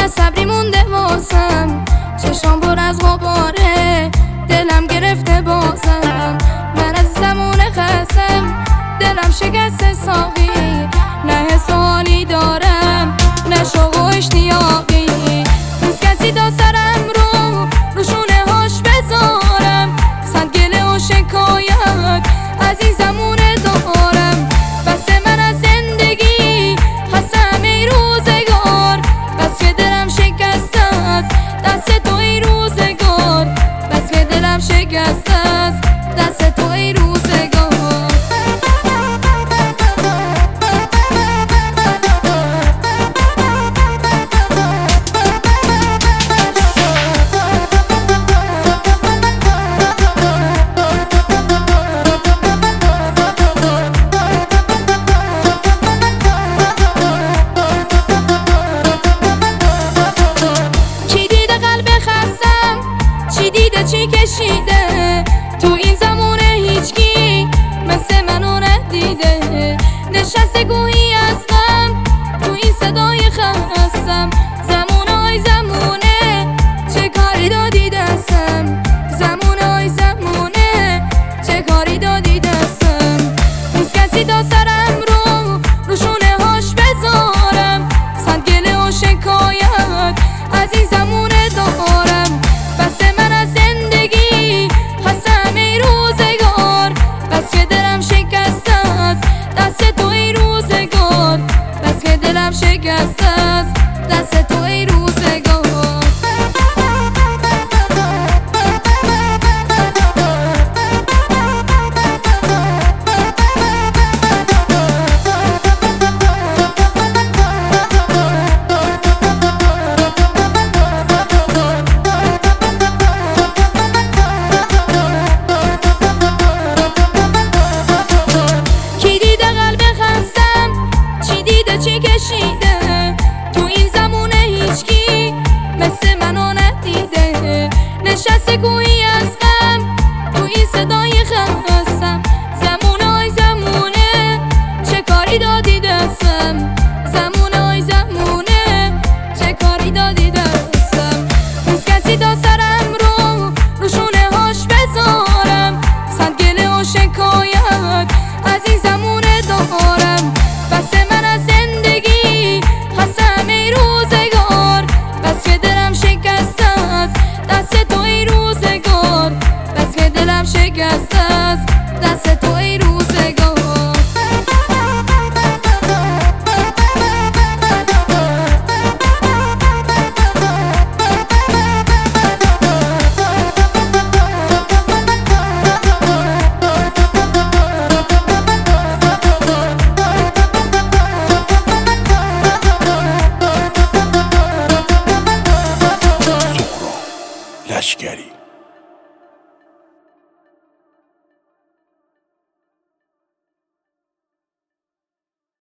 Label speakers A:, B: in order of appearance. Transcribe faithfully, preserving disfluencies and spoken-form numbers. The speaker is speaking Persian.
A: صبری مونده واسم، چشام پر از غباره، دلم گرفته بازم. من از زمون خستم، دلم شکسته ساقی، نه حس و حالی دارم نه شوق و اشتیاقی. نیست کسی تا سرم رو روشونه هاش بذارم، صد گله و شکایت از این زمونه دارم. بس من از زندگی هستم ای روزگار، بس که دلم شکسته است دست تو ای روزگار، بس که دلم شکسته است دست تو ای روزگار. چی کشیده تو این زمونه هیچکی مثل منو ندیده، نشسته گویی هستم تو این صدای خستم. زمونه های زمونه چه کاری دادی دستم، زمونه های زمونه چه کاری دادی دستم. نیست کسی تا سرم رو روشونه هاش بذارم، صد گله و شکایت از این زمونه دارم. بس من از زندگی هستم ای روزگار، بس که دلم شکسته است دست تو ای روزگار، بس که دلم شکسته است دست تو ای روزگار. چی کشیده تو این زمونه هیچکی مثل منو ندیده، نشسته